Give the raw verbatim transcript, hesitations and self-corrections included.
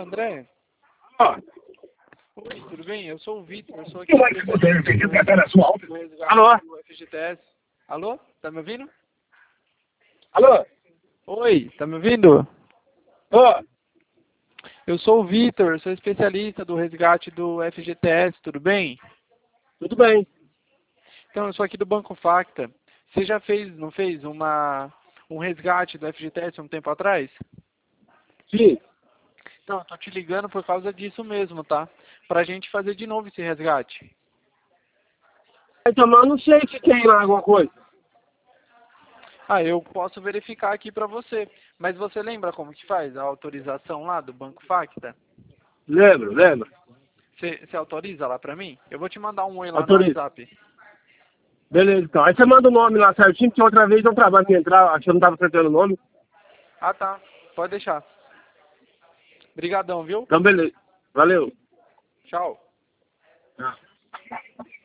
André? Ó. Oi, tudo bem? Eu sou o Vitor, eu sou aqui Que mais que você tem que tratar a sua alta? do resgate Alô? do F G T S. Alô? Tá me ouvindo? Alô? Oi, tá me ouvindo? Ó. Eu sou o Vitor, sou especialista do resgate do F G T S, tudo bem? Tudo bem. Então, eu sou aqui do Banco Facta. Você já fez, não fez, uma, um resgate do F G T S um tempo atrás? Sim. Então, eu tô te ligando por causa disso mesmo, tá? Pra gente fazer de novo esse resgate. Então, mas eu não sei se tem lá alguma coisa. Ah, eu posso verificar aqui pra você. Mas você lembra como que faz a autorização lá do Banco Facta? Lembro, lembro. Você, você autoriza lá pra mim? Eu vou te mandar um oi lá no Autoriza. WhatsApp. Beleza, então. Aí você manda o nome lá certinho, porque outra vez eu trabalho de entrar, acho que eu não estava acertando o nome. Ah, tá. Pode deixar. Obrigadão, viu? Então, beleza. Valeu. Tchau. Tchau.